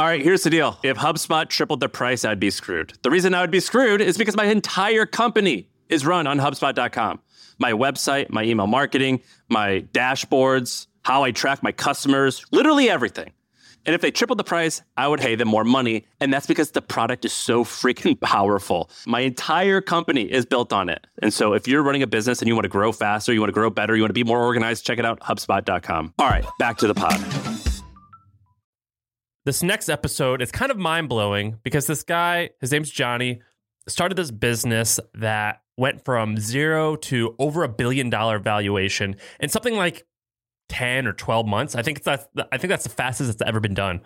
All right, here's the deal. If HubSpot tripled the price, I'd be screwed. The reason I would be screwed is because my entire company is run on HubSpot.com. My website, my email marketing, my dashboards, how I track my customers, literally everything. And if they tripled the price, I would pay them more money. And that's because the product is so freaking powerful. My entire company is built on it. And so if you're running a business and you want to grow faster, you want to grow better, you want to be more organized, check it out, HubSpot.com. All right, back to the pod. This next episode is kind of mind-blowing because this guy, his name's Johnny, started this business that went from 0 to over $1 billion valuation in something like 10 or 12 months. I think that's the fastest it's ever been done.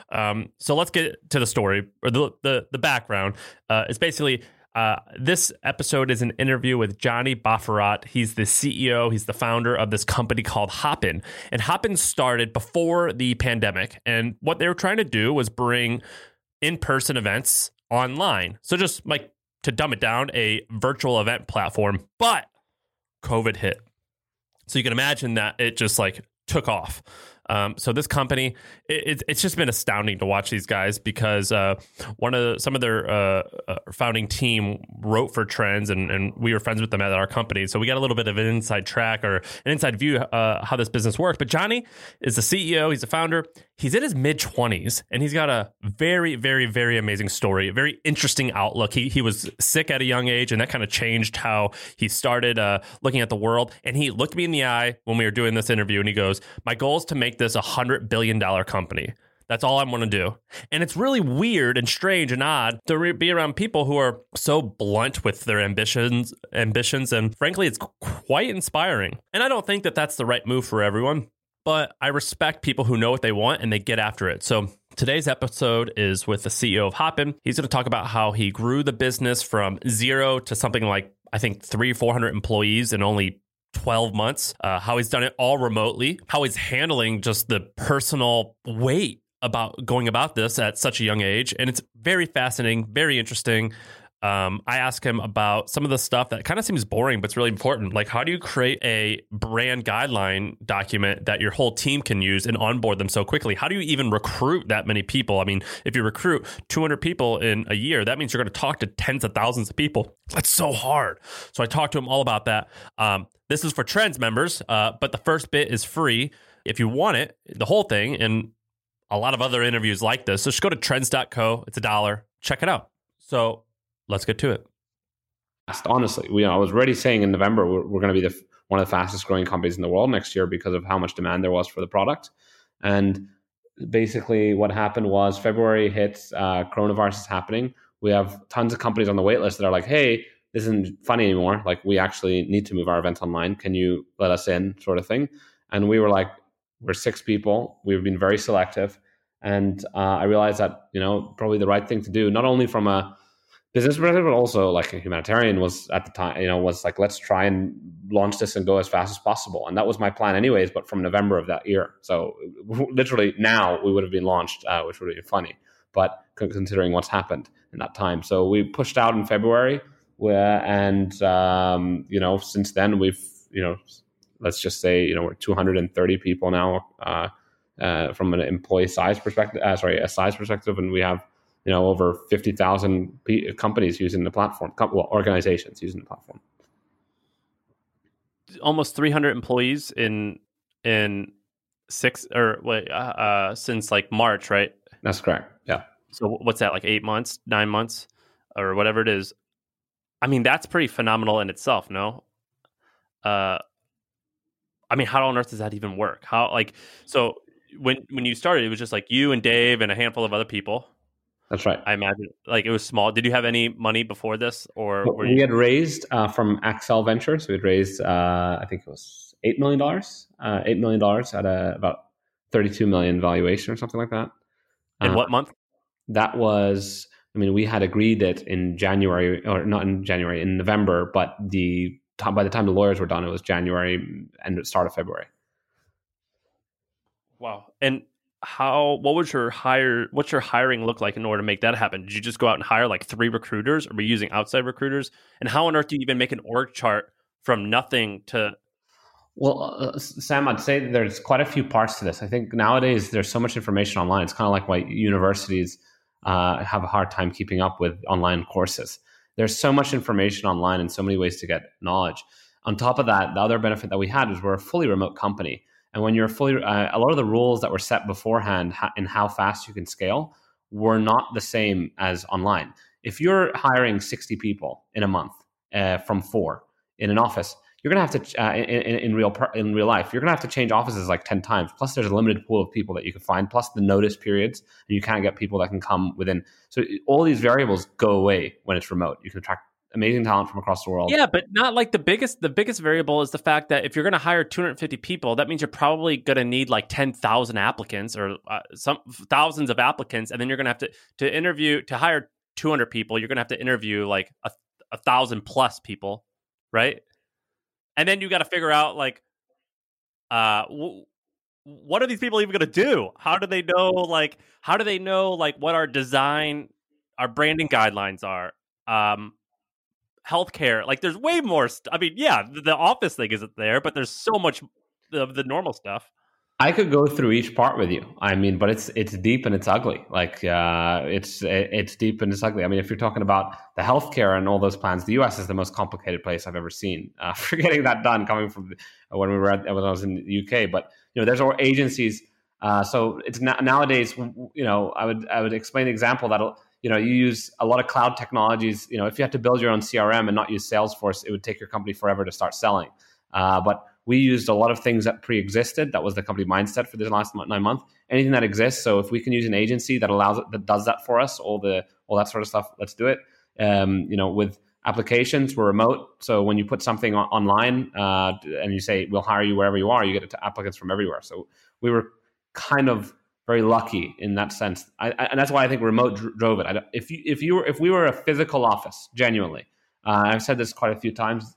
So let's get to the story or the background. It's basically this episode is an interview with Johnny Baffarat. He's the CEO. He's the founder of this company called Hopin. And Hopin started before the pandemic. And what they were trying to do was bring in-person events online. So just like to dumb it down, a virtual event platform. But COVID hit. So you can imagine that it just like took off. So this company, it's just been astounding to watch these guys because some of their founding team wrote for Trends, and we were friends with them at our company. So we got a little bit of an inside track or an inside view how this business works. But Johnny is the CEO. He's the founder. He's in his mid-20s, and he's got a very, very, very amazing story, a very interesting outlook. He was sick at a young age, and that kind of changed how he started looking at the world. And he looked me in the eye when we were doing this interview, and he goes, "My goal is to make this $100 billion company. That's all I want to do." And it's really weird and strange and odd to be around people who are so blunt with their ambitions. And frankly, it's quite inspiring. And I don't think that that's the right move for everyone, but I respect people who know what they want and they get after it. So today's episode is with the CEO of Hopin. He's going to talk about how he grew the business from 0 to something like, I think, 300-400 employees in only 12 months, how he's done it all remotely, how he's handling just the personal weight about going about this at such a young age. And it's very fascinating, very interesting. I asked him about some of the stuff that kind of seems boring, but it's really important. Like, how do you create a brand guideline document that your whole team can use and onboard them so quickly? How do you even recruit that many people? I mean, if you recruit 200 people in a year, that means you're going to talk to tens of thousands of people. That's so hard. So I talked to him all about that. This is for Trends members, but the first bit is free. If you want it, the whole thing, and a lot of other interviews like this, so just go to trends.co. It's $1. Check it out. So let's get to it. Honestly, I was already saying in November, we're going to be one of the fastest growing companies in the world next year because of how much demand there was for the product. And basically what happened was February hits, coronavirus is happening. We have tons of companies on the wait list that are like, hey, this isn't funny anymore. Like, we actually need to move our events online. Can you let us in, sort of thing? And we were like, we're 6 people. We've been very selective. And I realized that, probably the right thing to do, not only from a business perspective, but also like a humanitarian, was at the time, was like, let's try and launch this and go as fast as possible. And that was my plan anyways, but from November of that year. So literally now we would have been launched, which would have been funny, but considering what's happened in that time. So we pushed out in February. And since then we've, let's just say, we're 230 people now from an employee size perspective, a size perspective. And we have, over 50,000 companies using the platform, organizations using the platform. Almost 300 employees in since like March, right? That's correct. Yeah. So what's that, like 8 months, 9 months, or whatever it is? I mean, that's pretty phenomenal in itself, no? I mean, how on earth does that even work? So when you started, it was just like you and Dave and a handful of other people. That's right. I imagine like it was small. Did you have any money before this, or we had raised from Accel Ventures? We had raised, I think it was $8 million. $8 million at about 32 million valuation or something like that. In what month? That was, we had agreed it in January, or not in January, in November, but by the time the lawyers were done, it was January and the start of February. Wow. And what's your hiring look like in order to make that happen? Did you just go out and hire like 3 recruiters, or were you using outside recruiters? And how on earth do you even make an org chart from nothing to Well, Sam, I'd say there's quite a few parts to this. I think nowadays there's so much information online. It's kind of like why universities have a hard time keeping up with online courses. There's so much information online and so many ways to get knowledge. On top of that, the other benefit that we had is we're a fully remote company. And when you're fully, a lot of the rules that were set beforehand in how fast you can scale were not the same as online. If you're hiring 60 people in a month from 4 in an office, you're going to have to in real life, you're going to have to change offices like 10 times. Plus, there's a limited pool of people that you can find. Plus, the notice periods, and you can't get people that can come within. So all these variables go away when it's remote. You can attract amazing talent from across the world. Yeah, but not like the biggest variable is the fact that if you're going to hire 250 people, that means you're probably going to need like 10,000 applicants or some thousands of applicants, and then you're going to have to hire 200 people. You're going to have to interview like a 1,000 plus people, right? And then you got to figure out like, what are these people even going to do? How do they know? Like, what our branding guidelines are? Healthcare. Like, there's way more. I mean, yeah, the office thing isn't there, but there's so much of the normal stuff. I could go through each part with you. I mean, but it's deep and it's ugly. Like it's deep and it's ugly. I mean, if you're talking about the healthcare and all those plans, the U.S. is the most complicated place I've ever seen for getting that done. Coming from when I was in the U.K., but there's our agencies. So it's nowadays. I would explain the example that you use a lot of cloud technologies. If you had to build your own CRM and not use Salesforce, it would take your company forever to start selling. But we used a lot of things that pre-existed. That was the company mindset for the last 9 months. Anything that exists. So if we can use an agency that does that for us, all that sort of stuff, let's do it. With applications, we're remote. So when you put something online and you say we'll hire you wherever you are, you get applicants from everywhere. So we were kind of very lucky in that sense, and that's why I think remote drove it. If we were a physical office, genuinely, I've said this quite a few times.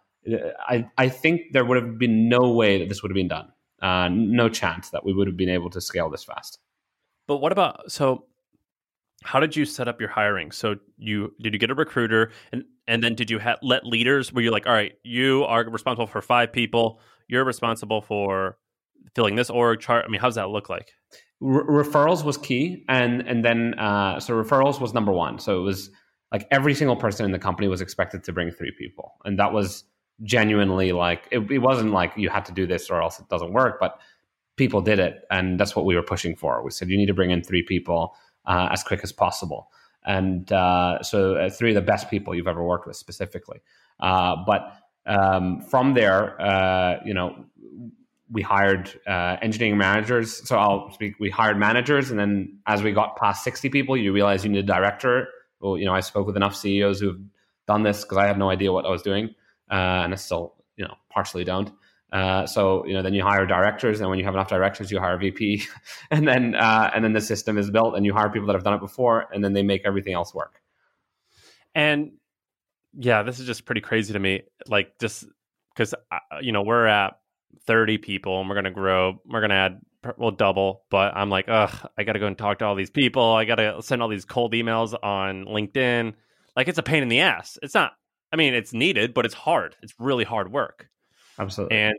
I think there would have been no way that this would have been done. No chance that we would have been able to scale this fast. But what about, so how did you set up your hiring? So did you get a recruiter and then did you let leaders where you're like, all right, you are responsible for 5 people. You're responsible for filling this org chart. I mean, how does that look like? Referrals was key. And then, so referrals was number 1. So it was like every single person in the company was expected to bring 3 people. And that was genuinely like, it wasn't like you had to do this or else it doesn't work, but people did it. And that's what we were pushing for. We said, you need to bring in 3 people as quick as possible. And so 3 of the best people you've ever worked with specifically. But from there, we hired engineering managers. So I'll speak, we hired managers. And then as we got past 60 people, you realize you need a director. Well, I spoke with enough CEOs who've done this because I had no idea what I was doing. And I still, partially don't. So then you hire directors, and when you have enough directors, you hire a VP, and then the system is built, and you hire people that have done it before, and then they make everything else work. And yeah, this is just pretty crazy to me. Like, just because we're at 30 people, and we're gonna grow, we're gonna add, we'll double, but I'm like, I got to go and talk to all these people. I got to send all these cold emails on LinkedIn. Like, it's a pain in the ass. It's not. I mean, it's needed, but it's hard. It's really hard work. Absolutely. And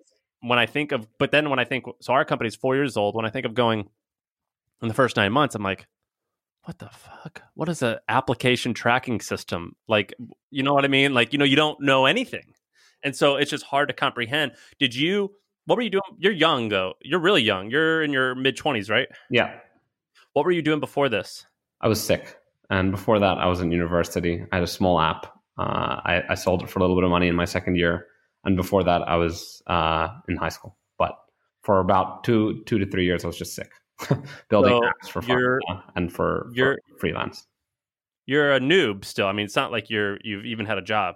so our company's 4 years old. When I think of going in the first 9 months, I'm like, what the fuck? What is an application tracking system? Like, you know what I mean? Like, you don't know anything. And so it's just hard to comprehend. What were you doing? You're young though. You're really young. You're in your mid-20s, right? Yeah. What were you doing before this? I was sick. And before that, I was in university. I had a small app. I sold it for a little bit of money in my second year. And before that, I was in high school. But for about 2 to 3 years, I was just sick, building apps for fun and for freelance. You're a noob still. I mean, it's not like you've even had a job.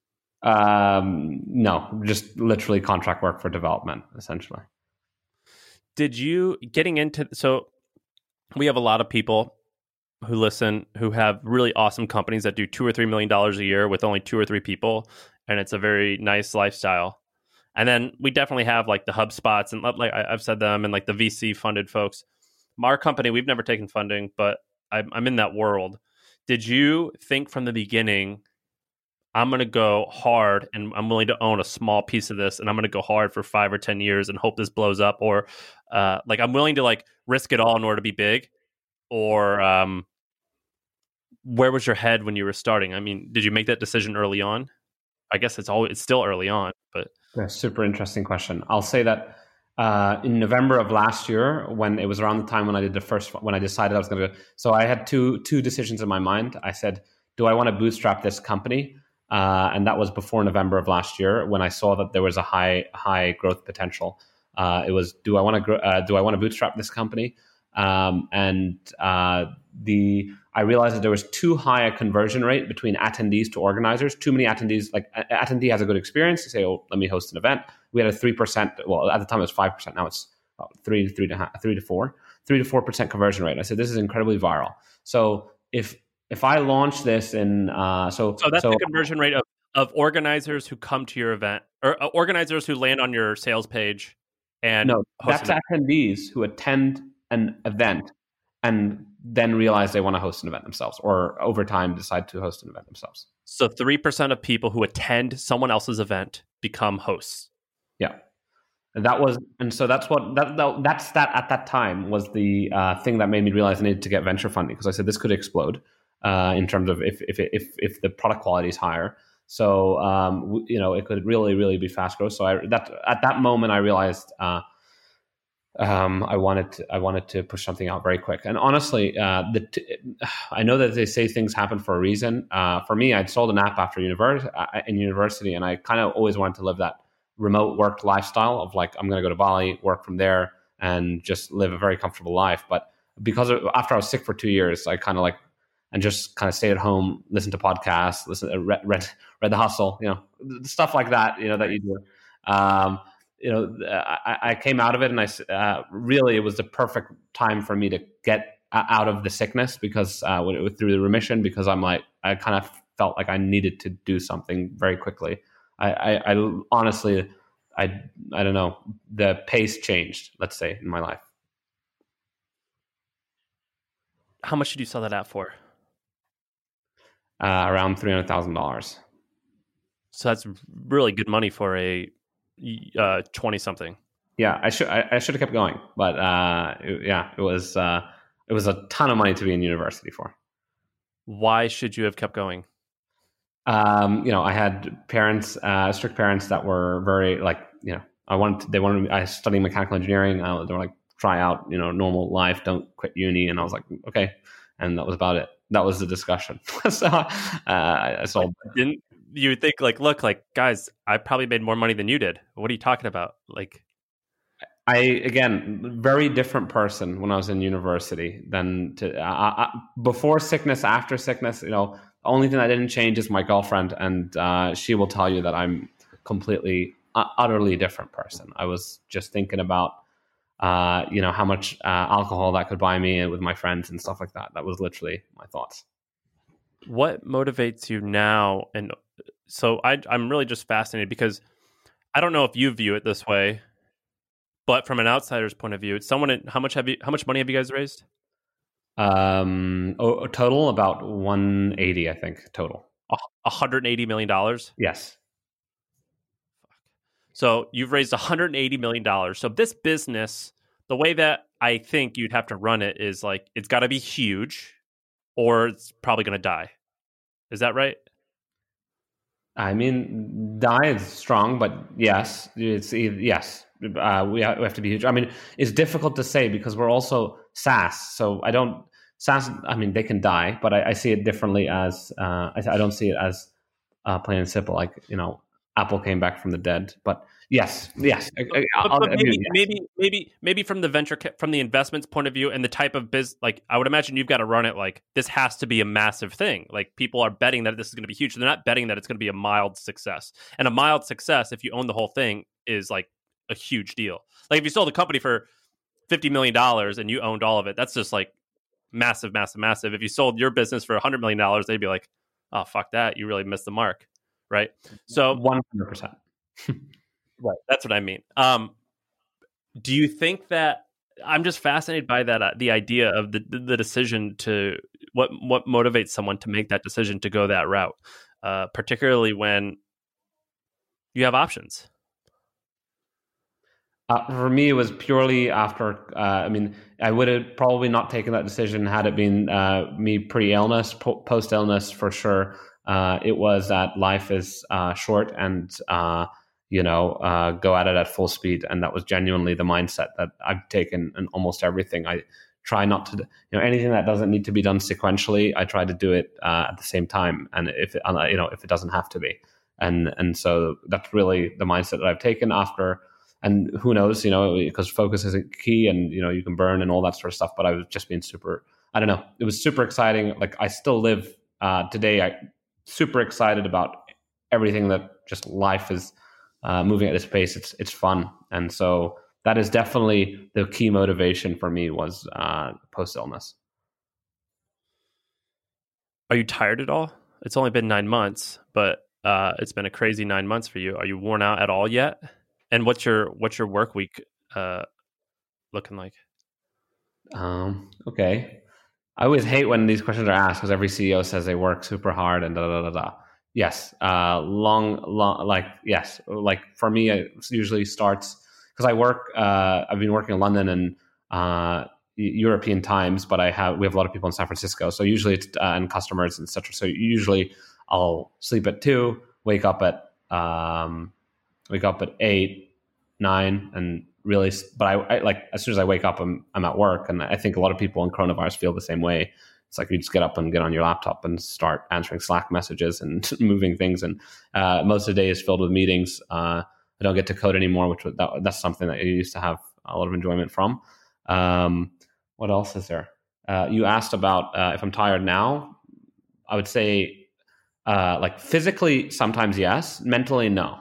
No, just literally contract work for development, essentially. Did you so we have a lot of people who listen who have really awesome companies that do $2 or $3 million a year with only 2 or 3 people, and it's a very nice lifestyle. And then we definitely have like the HubSpots and like I've said them, and like the VC funded folks. Our company, we've never taken funding, but I'm in that world. Did you think from the beginning, I'm going to go hard and I'm willing to own a small piece of this and I'm going to go hard for 5 or 10 years and hope this blows up, or like I'm willing to like risk it all in order to be big? Or where was your head when you were starting? I mean, did you make that decision early on? I guess it's still early on, but yeah, super interesting question. I'll say that in November of last year, when it was around the time when I did when I decided I was going to, so I had two decisions in my mind. I said, do I want to bootstrap this company? And that was before November of last year when I saw that there was a high growth potential. It was, do I want to bootstrap this company? I realized that there was too high a conversion rate between attendees to organizers. Too many attendees, like attendee has a good experience. They say, "Oh, let me host an event." We had a 3%. Well, at the time it was 5%. Now it's 3 to 4% conversion rate. I said, "This is incredibly viral." So if I launch this in so that's the conversion rate of organizers who come to your event, or organizers who land on your sales page, and no, that's attendees who attend an event and then realize they want to host an event themselves, or over time decide to host an event themselves. So 3% of people who attend someone else's event become hosts. Yeah. That's what at that time was the thing that made me realize I needed to get venture funding, because I said this could explode in terms of if the product quality is higher. So it could really be fast growth. So at that moment I realized I wanted to push something out very quick. And honestly, I know that they say things happen for a reason. For me, I'd sold an app after university, and I kind of always wanted to live that remote work lifestyle of like, I'm going to go to Bali, work from there, and just live a very comfortable life. But after I was sick for 2 years, I kind of just stayed at home, listened to podcasts, read The Hustle, stuff like that, that you do. I came out of it, and really it was the perfect time for me to get out of the sickness, because through the remission, because I kind of felt like I needed to do something very quickly. I honestly, I don't know, the pace changed, let's say, in my life. How much did you sell that app for? Around $300,000. So that's really good money for a 20-something. Yeah, I should have kept going, but it was a ton of money to be in university for. Why should you have kept going? I had parents, strict parents that were very I was studying mechanical engineering. They were like, try out, normal life, don't quit uni. And I was like, okay. And that was about it. That was the discussion. So I sold. Didn't you think look, guys, I probably made more money than you did. What are you talking about? Again, very different person when I was in university than before sickness, after sickness. The only thing that didn't change is my girlfriend, and she will tell you that I'm completely, utterly different person. I was just thinking about, how much alcohol that could buy me with my friends and stuff like that. That was literally my thoughts. What motivates you now? And so I'm really just fascinated, because I don't know if you view it this way, but from an outsider's point of view, how much money have you guys raised? Total about 180, I think, total. $180 million? Yes. So you've raised $180 million. So this business, the way that I think you'd have to run it is it's got to be huge, or it's probably going to die. Is that right? I mean, die is strong, but yes, yes. We have to be huge. I mean, it's difficult to say because we're also SaaS. So SaaS, I mean, they can die, but I see it differently as, I don't see it as plain and simple, Apple came back from the dead. But yes. But maybe from the investments point of view and the type of I would imagine you've got to run it this has to be a massive thing. People are betting that this is going to be huge. They're not betting that it's going to be a mild success. And a mild success, if you own the whole thing, is a huge deal. If you sold the company for $50 million and you owned all of it, that's just massive. If you sold your business for $100 million, they'd be like, oh, fuck that. You really missed the mark. Right. So 100%. Right. That's what I mean. Do you think that, I'm just fascinated by that, the idea of the decision to what motivates someone to make that decision to go that route? particularly when you have options? For me, it was purely after. I would have probably not taken that decision had it been me pre-illness, post-illness for sure. It was that life is short and go at it at full speed, and that was genuinely the mindset that I've taken in almost everything. I try not to, anything that doesn't need to be done sequentially, I try to do it at the same time, and if it doesn't have to be, and so that's really the mindset that I've taken after. And who knows, because focus isn't key, and you can burn and all that sort of stuff. But I was just being I don't know. It was super exciting. Like I still live today. I'm super excited about everything that just life is moving at this pace. It's fun, and so that is definitely the key motivation for me was post illness. Are you tired at all? It's only been 9 months, but it's been a crazy 9 months for you. Are you worn out at all yet? And what's your work week looking like? Okay. I always hate when these questions are asked because every CEO says they work super hard and da da da da. Yes, yes. Like for me, it usually starts because I work. I've been working in London and European times, but we have a lot of people in San Francisco, so usually it's and customers, etc. So usually I'll sleep at 2, wake up at 8, 9, and really, but I like as soon as I wake up, I'm at work, and I think a lot of people in coronavirus feel the same way. It's like you just get up and get on your laptop and start answering Slack messages and moving things, and most of the day is filled with meetings. I don't get to code anymore, that's something that I used to have a lot of enjoyment from. What else is there? You asked about if I'm tired now. I would say like physically, sometimes yes, mentally no.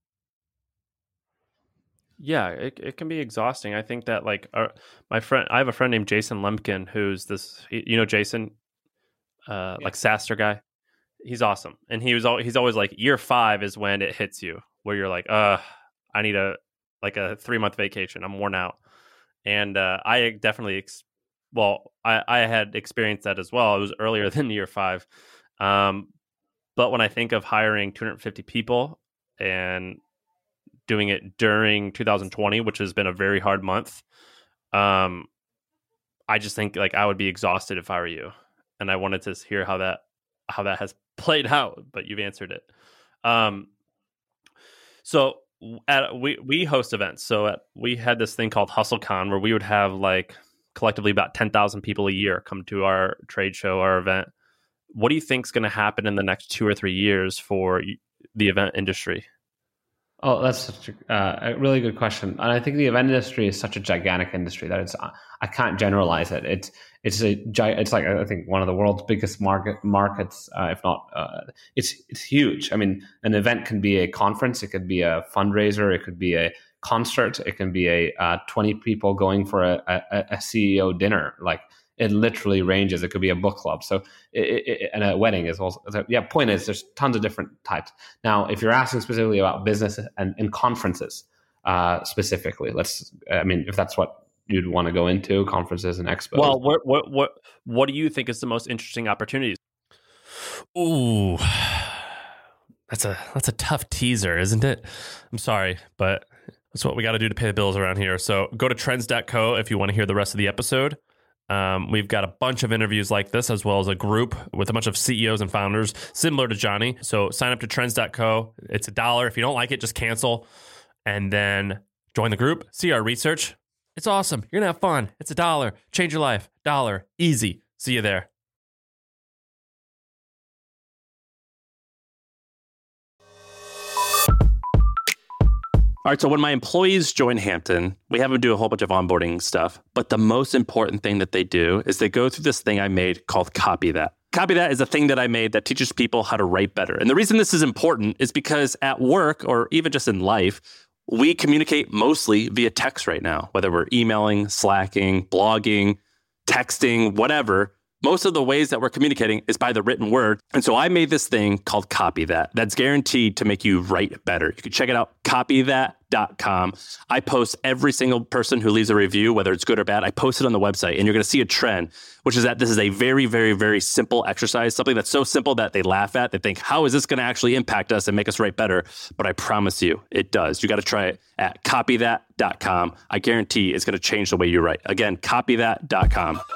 Yeah, it can be exhausting. I think that like I have a friend named Jason Lemkin, who's this, Jason, like SaaStr guy. He's awesome. And he's always like, year 5 is when it hits you where you're like, I need a 3-month vacation. I'm worn out. And I definitely, I had experienced that as well. It was earlier than year 5. But when I think of hiring 250 people and doing it during 2020, which has been a very hard month, I just think like I would be exhausted if I were you. And I wanted to hear how that has played out, but you've answered it. So we host events. So we had this thing called HustleCon where we would have like collectively about 10,000 people a year come to our trade show, our event. What do you think is going to happen in the next 2 or 3 years for the event industry? Oh, that's such a really good question. And I think the event industry is such a gigantic industry that I can't generalize it. It's like I think one of the world's biggest markets, if not, it's huge. I mean, an event can be a conference, it could be a fundraiser, it could be a concert, it can be a 20 people going for a CEO dinner. Like it literally ranges. It could be a book club. So, and a wedding is also. Yeah. Point is, there's tons of different types. Now, if you're asking specifically about business and conferences, specifically, if that's what you'd want to go into, conferences and expos. Well, what do you think is the most interesting opportunities? Ooh, that's a tough teaser, isn't it? I'm sorry, but that's what we got to do to pay the bills around here. So go to trends.co if you want to hear the rest of the episode. We've got a bunch of interviews like this, as well as a group with a bunch of CEOs and founders similar to Johnny. So sign up to trends.co. It's $1. If you don't like it, just cancel. And then join the group. See our research. It's awesome. You're going to have fun. It's $1. Change your life. $1. Easy. See you there. All right, so when my employees join Hampton, we have them do a whole bunch of onboarding stuff. But the most important thing that they do is they go through this thing I made called Copy That. Copy That is a thing that I made that teaches people how to write better. And the reason this is important is because at work or even just in life, we communicate mostly via text right now, whether we're emailing, Slacking, blogging, texting, whatever. Most of the ways that we're communicating is by the written word. And so I made this thing called Copy That. That's guaranteed to make you write better. You can check it out, copythat.com. I post every single person who leaves a review, whether it's good or bad. I post it on the website, and you're going to see a trend, which is that this is a very, very, very simple exercise, something that's so simple that they laugh at. They think, how is this going to actually impact us and make us write better? But I promise you, it does. You got to try it at copythat.com. I guarantee it's going to change the way you write. Again, copythat.com.